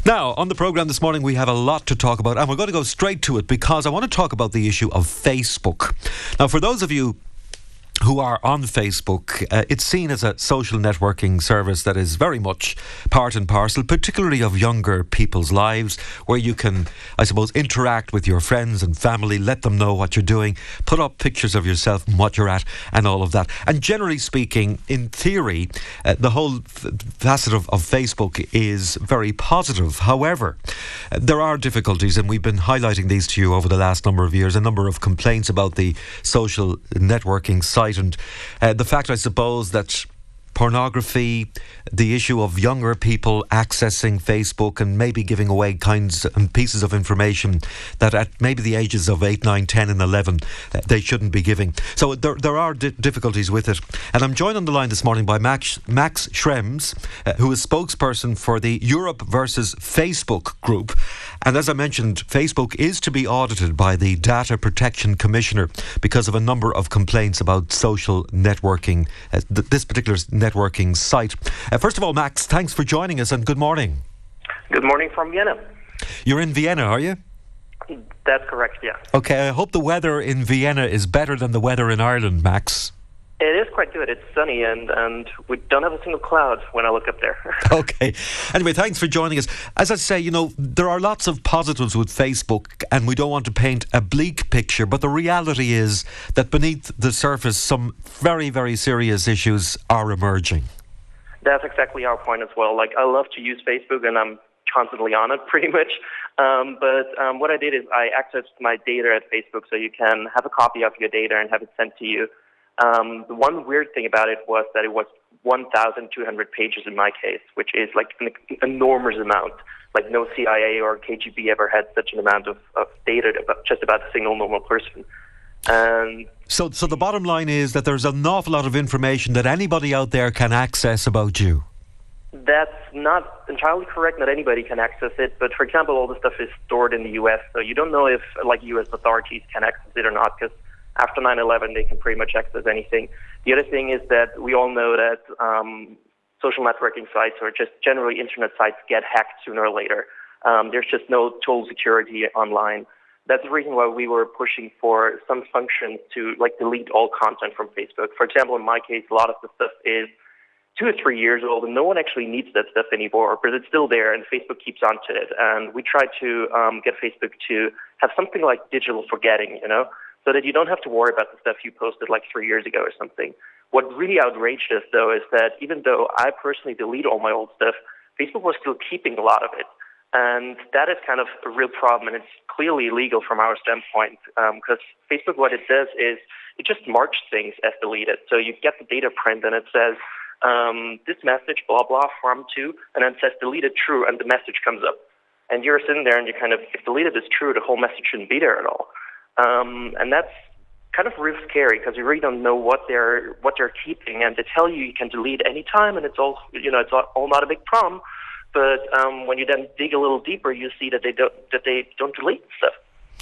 Now, on the programme this morning, we have a lot to talk about, and we're going to go straight to it because I want to talk about the issue of Facebook. Now, for those of you who are on Facebook, it's seen as a social networking service that is very much part and parcel, particularly of younger people's lives, where you can, I suppose, interact with your friends and family, let them know what you're doing, put up pictures of yourself and what you're at and all of that. And generally speaking, in theory, the whole facet of Facebook is very positive. However, there are difficulties, and we've been highlighting these to you over the last number of years, a number of complaints about the social networking site. And the fact, I suppose, that pornography, the issue of younger people accessing Facebook and maybe giving away kinds and pieces of information that at maybe the ages of 8, 9, 10 and 11 they shouldn't be giving. So there are difficulties with it. And I'm joined on the line this morning by Max Schrems, who is spokesperson for the Europe versus Facebook group. And as I mentioned, Facebook is to be audited by the Data Protection Commissioner because of a number of complaints about social networking, this particular networking site. First of all, Max, thanks for joining us and good morning. Good morning from Vienna. You're in Vienna, are you? That's correct, yeah. Okay, I hope the weather in Vienna is better than the weather in Ireland, Max. It is quite good. It's sunny and we don't have a single cloud when I look up there. Okay. Anyway, thanks for joining us. As I say, there are lots of positives with Facebook and we don't want to paint a bleak picture, but the reality is that beneath the surface some very, very serious issues are emerging. That's exactly our point as well. I love to use Facebook and I'm constantly on it pretty much. But what I did is I accessed my data at Facebook so you can have a copy of your data and have it sent to you. The one weird thing about it was that it was 1,200 pages in my case, which is an enormous amount. No CIA or KGB ever had such an amount of data just about a single normal person. And so the bottom line is that there's an awful lot of information that anybody out there can access about you. That's not entirely correct. Not anybody can access it. But for example, all the stuff is stored in the U.S., so you don't know if U.S. authorities can access it or not, because after 9/11, they can pretty much access anything. The other thing is that we all know that social networking sites or just generally internet sites get hacked sooner or later. There's just no total security online. That's the reason why we were pushing for some function to delete all content from Facebook. For example, in my case, a lot of the stuff is 2 or 3 years old, and no one actually needs that stuff anymore, but it's still there, and Facebook keeps on to it. And we try to get Facebook to have something like digital forgetting, so that you don't have to worry about the stuff you posted 3 years ago or something. What really outraged us, though, is that even though I personally delete all my old stuff, Facebook was still keeping a lot of it. And that is kind of a real problem, and it's clearly illegal from our standpoint, because Facebook, what it does is it just marks things as deleted. So you get the data print, and it says, this message, blah, blah, from to, and then it says deleted true, and the message comes up. And you're sitting there, and you if deleted is true, the whole message shouldn't be there at all. And that's kind of real scary because you really don't know what they're keeping, and they tell you can delete any time, and it's all it's all not a big problem. But when you then dig a little deeper, you see that they don't delete stuff.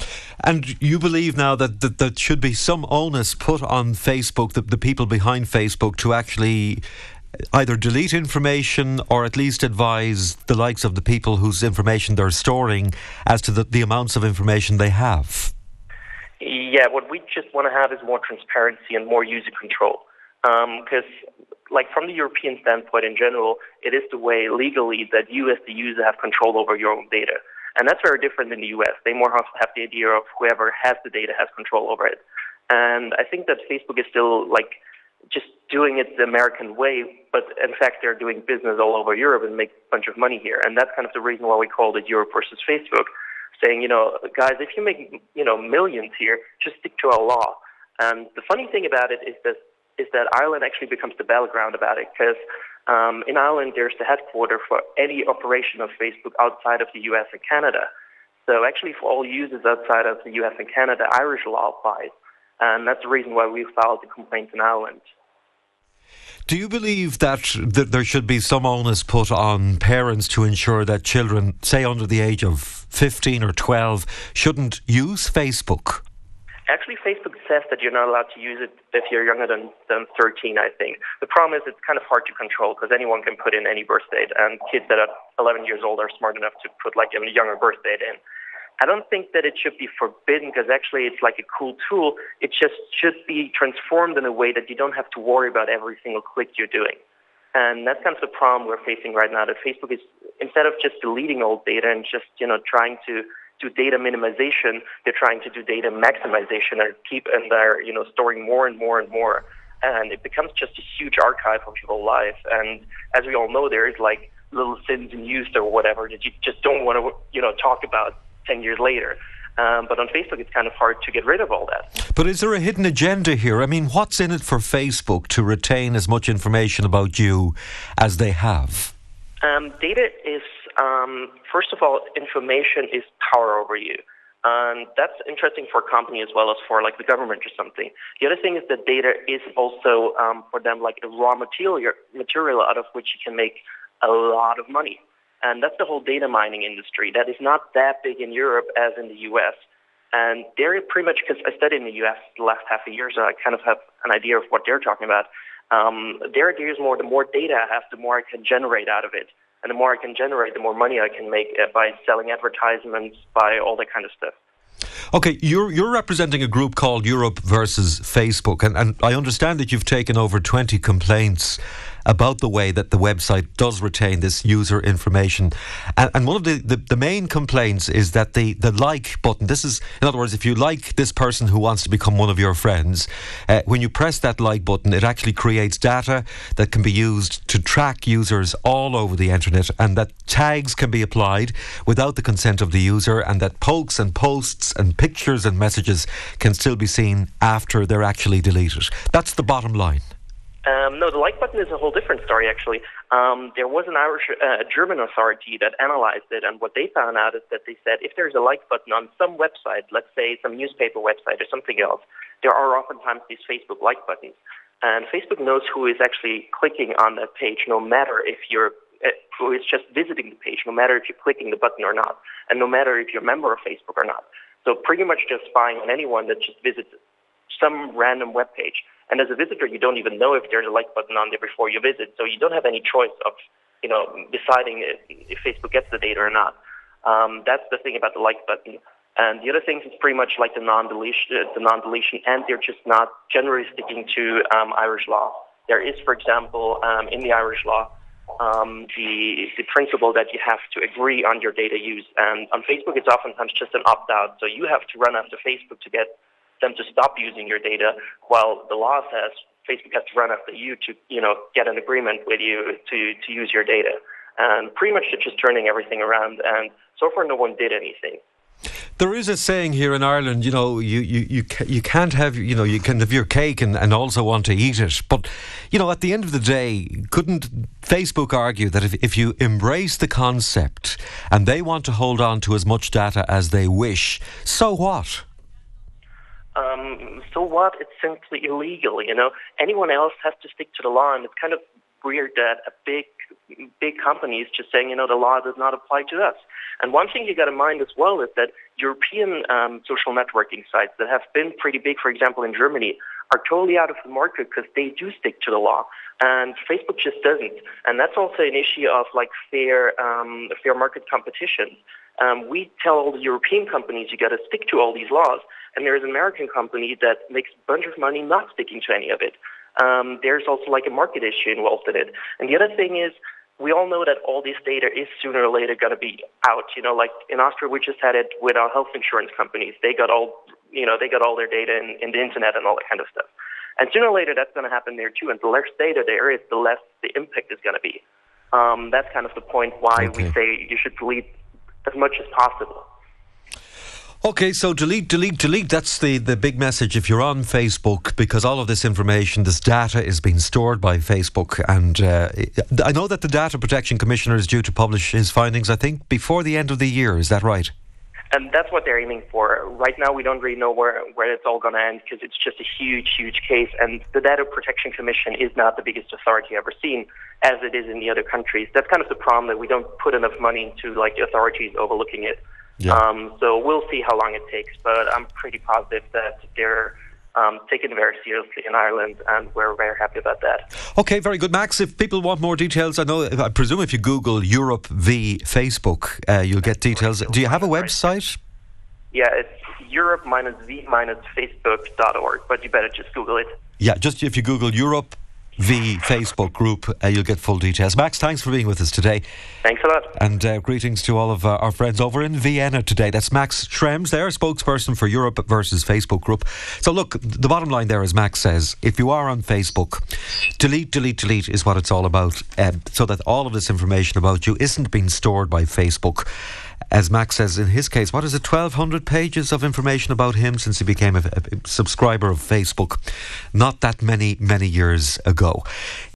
And you believe now that there should be some onus put on Facebook, the people behind Facebook, to actually either delete information or at least advise the likes of the people whose information they're storing as to the amounts of information they have. Yeah, what we just want to have is more transparency and more user control. Because, from the European standpoint in general, it is the way legally that you as the user have control over your own data. And that's very different in the U.S. They more have the idea of whoever has the data has control over it. And I think that Facebook is still, just doing it the American way, but in fact they're doing business all over Europe and make a bunch of money here. And that's kind of the reason why we called it Europe versus Facebook, saying, guys, if you make, millions here, just stick to our law. And the funny thing about it is that Ireland actually becomes the battleground about it, because in Ireland there's the headquarters for any operation of Facebook outside of the US and Canada. So actually for all users outside of the US and Canada, Irish law applies. And that's the reason why we filed the complaint in Ireland. Do you believe that there should be some onus put on parents to ensure that children, say under the age of 15 or 12, shouldn't use Facebook? Actually, Facebook says that you're not allowed to use it if you're younger than 13, I think. The problem is it's kind of hard to control because anyone can put in any birth date, and kids that are 11 years old are smart enough to put like a younger birth date in. I don't think that it should be forbidden because actually it's like a cool tool. It just should be transformed in a way that you don't have to worry about every single click you're doing. And that's kind of the problem we're facing right now, that Facebook is, instead of just deleting old data and just, trying to do data minimization, they're trying to do data maximization and they're, storing more and more and more. And it becomes just a huge archive of your whole life. And as we all know, there is like little sins in use or whatever that you just don't want to, talk about 10 years later. But on Facebook, it's kind of hard to get rid of all that. But is there a hidden agenda here? I mean, what's in it for Facebook to retain as much information about you as they have? Data is, first of all, information is power over you. And that's interesting for a company as well as for like the government or something. The other thing is that data is also for them like a raw material out of which you can make a lot of money. And that's the whole data mining industry. That is not that big in Europe as in the U.S. And they're pretty much, because I studied in the U.S. the last half a year, so I kind of have an idea of what they're talking about. Their idea is more, the more data I have, the more I can generate out of it. And the more I can generate, the more money I can make by selling advertisements, by all that kind of stuff. Okay, you're representing a group called Europe versus Facebook, and I understand that you've taken over 20 complaints about the way that the website does retain this user information. And one of the main complaints is that the like button, this is, in other words, if you like this person who wants to become one of your friends, when you press that like button, it actually creates data that can be used to track users all over the internet, and that tags can be applied without the consent of the user, and that pokes and posts and pictures and messages can still be seen after they're actually deleted. That's the bottom line. No, the like button is a whole different story, actually. There was a German authority that analyzed it, and what they found out is that they said if there's a like button on some website, let's say some newspaper website or something else, there are oftentimes these Facebook like buttons. And Facebook knows who is actually clicking on that page, no matter if who is just visiting the page, no matter if you're clicking the button or not, and no matter if you're a member of Facebook or not. So pretty much just spying on anyone that just visits some random web page. And as a visitor, you don't even know if there's a like button on there before you visit. So you don't have any choice of, deciding if Facebook gets the data or not. That's the thing about the like button. And the other thing is pretty much like the non-deletion, and they're just not generally sticking to Irish law. There is, for example, in the Irish law, the principle that you have to agree on your data use. And on Facebook, it's oftentimes just an opt-out. So you have to run after Facebook to get them to stop using your data, while the law says Facebook has to run after you to, get an agreement with you to use your data. And pretty much they're just turning everything around. And so far, no one did anything. There is a saying here in Ireland, you can't have, you can have your cake and also want to eat it. But, at the end of the day, couldn't Facebook argue that if you embrace the concept and they want to hold on to as much data as they wish, so what? So what? It's simply illegal, Anyone else has to stick to the law, and it's kind of weird that a big company is just saying, the law does not apply to us. And one thing you got in mind as well is that European social networking sites that have been pretty big, for example, in Germany, are totally out of the market because they do stick to the law, and Facebook just doesn't. And that's also an issue of like fair market competition. We tell all the European companies you got to stick to all these laws, and there is an American company that makes a bunch of money not sticking to any of it. There's also like a market issue involved in it. And the other thing is, we all know that all this data is sooner or later going to be out. Like in Austria, we just had it with our health insurance companies. They got all their data in the internet and all that kind of stuff. And sooner or later, that's going to happen there too. And the less data there is, the less the impact is going to be. That's kind of the point why we say you should delete as much as possible. Okay, so delete. That's the big message if you're on Facebook, because all of this information, this data is being stored by Facebook. And I know that the Data Protection Commissioner is due to publish his findings, I think, before the end of the year. Is that right? And that's what they're aiming for. Right now, we don't really know where it's all going to end, because it's just a huge, huge case. And the Data Protection Commission is not the biggest authority ever seen, as it is in the other countries. That's kind of the problem, that we don't put enough money into like the authorities overlooking it. So we'll see how long it takes, but I'm pretty positive that they're taken very seriously in Ireland, and we're very happy about that. Okay, very good. Max, if people want more details, I presume if you Google Europe v Facebook, you'll get details. Do you have a website? Yeah, it's Europe-v-facebook.org, but you better just Google it. Yeah, just if you Google Europe v Facebook group, you'll get full details. Max, thanks for being with us today. Thanks a lot. And greetings to all of our friends over in Vienna today. That's Max Schrems there, spokesperson for Europe versus Facebook group. So look, the bottom line there, as Max says, if you are on Facebook, delete is what it's all about, so that all of this information about you isn't being stored by Facebook. As Max says, in his case, what is it, 1,200 pages of information about him since he became a subscriber of Facebook not that many years ago.